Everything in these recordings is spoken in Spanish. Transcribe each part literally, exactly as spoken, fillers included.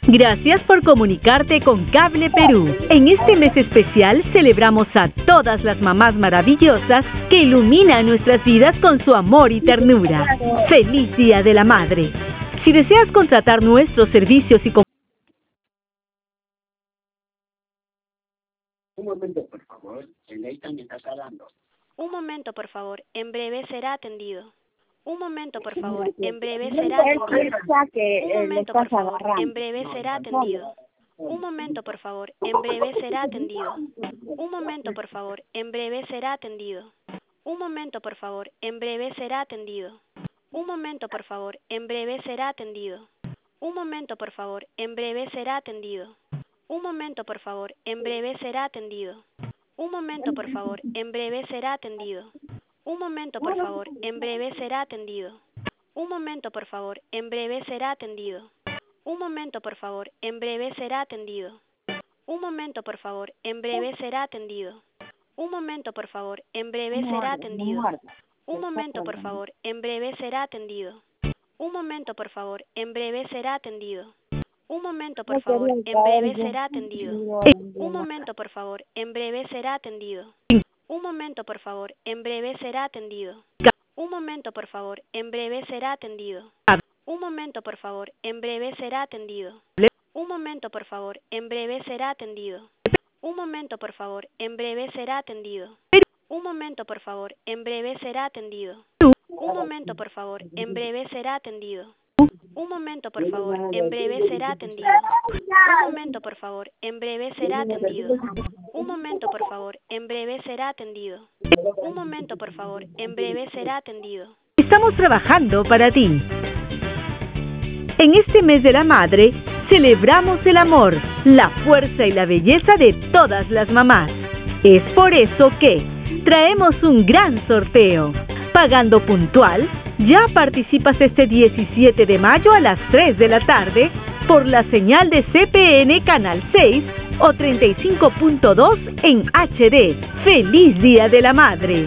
Gracias por comunicarte con Cable Perú. En este mes especial celebramos a todas las mamás maravillosas que iluminan nuestras vidas con su amor y ternura. ¡Feliz Día de la Madre! Si deseas contratar nuestros servicios y... Un momento, por favor. El Leita me está hablando. Un momento, por favor. En breve será atendido. Un momento, por favor. En breve será atendido. Un momento, por favor. En breve será atendido. Un momento, por favor. En breve será atendido. Un momento, por favor. En breve será atendido. Un momento, por favor. En breve será atendido. Un momento, por favor. En breve será atendido. Un momento, por favor. En breve será atendido. Un momento, por favor. En breve será atendido. Un momento, por favor. En breve será atendido. Un momento, por favor. En breve será atendido. Un momento, por favor. En breve será atendido. Un momento, por favor. En breve será atendido. Un momento, por favor. En breve será atendido. Un momento, por favor. En breve será atendido. Un momento, por favor. En breve será atendido. Un momento, por favor. En breve será atendido. Un momento, por favor. En breve será atendido. Un momento, por favor. En breve será atendido. Un momento, por favor. En breve será atendido. Un momento, por favor. En breve será atendido. Un momento, por favor. En breve será atendido. Un momento, por favor. En breve será atendido. Un momento, por favor. En breve será atendido. Un momento, por favor. En breve será atendido. Un momento, por favor. En breve será atendido. Un momento, por favor. En breve será atendido. Un momento, por favor. En breve será atendido. Un momento, por favor. En breve será atendido. Un momento, por favor. En breve será atendido. Estamos trabajando para ti. En este mes de la madre, celebramos el amor, la fuerza y la belleza de todas las mamás. Es por eso que traemos un gran sorteo. Pagando puntual, ya participas este diecisiete de mayo a las tres de la tarde por la señal de C P N Canal seis o treinta y cinco punto dos en H D. ¡Feliz Día de la Madre!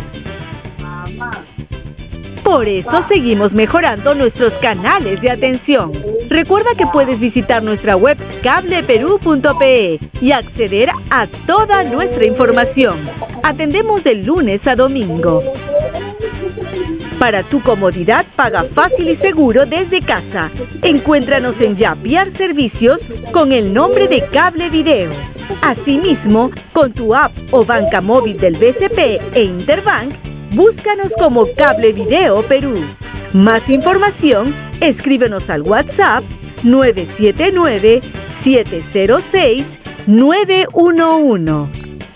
Por eso seguimos mejorando nuestros canales de atención. Recuerda que puedes visitar nuestra web cable perú punto pe y acceder a toda nuestra información. Atendemos de lunes a domingo. Para tu comodidad, paga fácil y seguro desde casa. Encuéntranos en Yapiar Servicios con el nombre de Cable Video. Asimismo, con tu app o banca móvil del B C P e Interbank, búscanos como Cable Video Perú. Más información, escríbenos al WhatsApp nueve siete nueve, siete cero seis, nueve uno uno.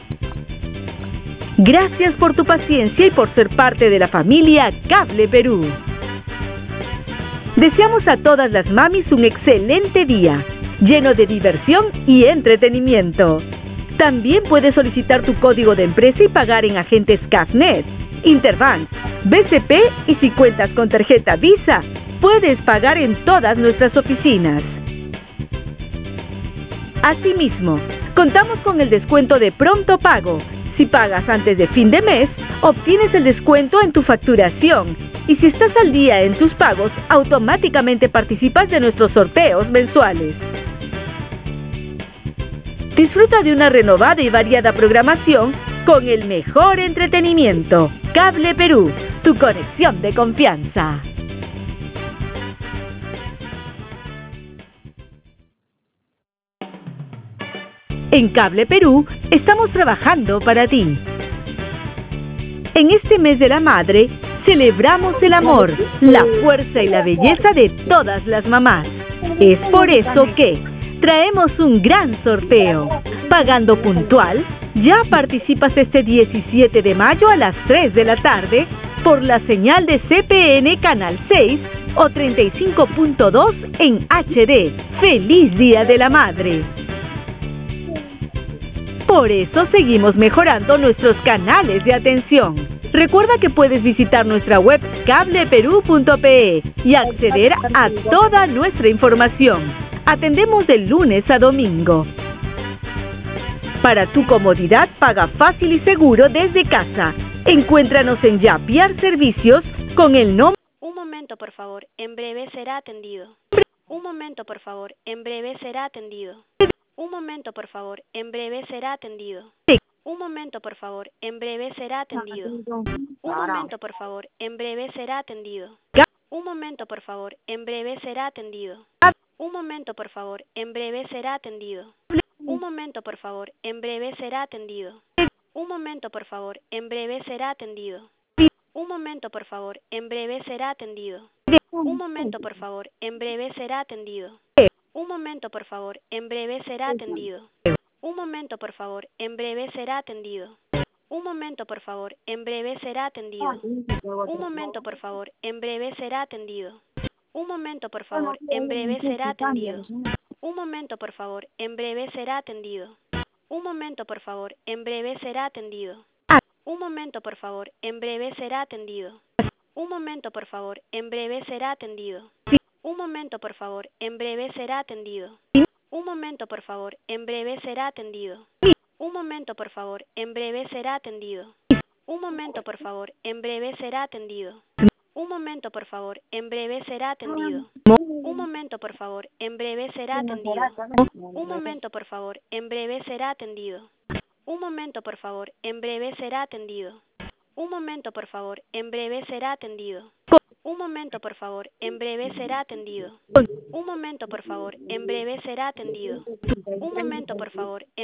Gracias por tu paciencia y por ser parte de la familia Cable Perú. Deseamos a todas las mamis un excelente día, lleno de diversión y entretenimiento. También puedes solicitar tu código de empresa y pagar en agentes Cafnet, Interbank, B C P y si cuentas con tarjeta Visa, puedes pagar en todas nuestras oficinas. Asimismo, contamos con el descuento de pronto pago. Si pagas antes de fin de mes, obtienes el descuento en tu facturación. Y si estás al día en tus pagos, automáticamente participas de nuestros sorteos mensuales. Disfruta de una renovada y variada programación con el mejor entretenimiento. Cable Perú, tu conexión de confianza. En Cable Perú, estamos trabajando para ti. En este mes de la madre, celebramos el amor, la fuerza y la belleza de todas las mamás. Es por eso que traemos un gran sorteo. Pagando puntual, ya participas este diecisiete de mayo a las tres de la tarde por la señal de C P N Canal seis o treinta y cinco punto dos en H D. ¡Feliz Día de la Madre! Por eso seguimos mejorando nuestros canales de atención. Recuerda que puedes visitar nuestra web cable perú punto pe y acceder a toda nuestra información. Atendemos de lunes a domingo. Para tu comodidad, paga fácil y seguro desde casa. Encuéntranos en Yapiar Servicios con el nombre... Un momento, por favor. En breve será atendido. Un momento, por favor. En breve será atendido. Un momento, por favor. En breve será atendido. Un momento, por favor. En breve será atendido. Un momento, por favor. En breve será atendido. Un momento, por favor. En breve será atendido. Un momento, por favor. En breve será atendido. Un momento, por favor. En breve será atendido. Un momento, por favor. En breve será atendido. Un momento, por favor. En breve será atendido. Un momento, por favor. En breve será atendido. Un momento, por favor. En breve será atendido. Un momento, por favor. En breve será atendido. Un momento, por favor. En breve será atendido. Un momento, por favor. En breve será atendido. Un momento, por favor. En breve será atendido. Un momento, por favor. En breve será atendido. Un momento, por favor. En breve será atendido. Un momento, por favor. En breve será atendido. Un momento, por favor. En breve será atendido. Un momento, por favor. En breve será atendido. Un momento, por favor. En breve será atendido. Un momento, por favor. En breve será atendido. Un momento, por favor. En breve será atendido. Un momento, por favor. En breve será atendido. Un momento, por favor. En breve será atendido. Un momento, por favor. En breve será atendido. Un momento, por favor. En breve será atendido. Un momento, por favor. En breve será atendido. Un momento, por favor. En breve será atendido. Un momento, por favor. En breve será atendido. Un momento, por favor.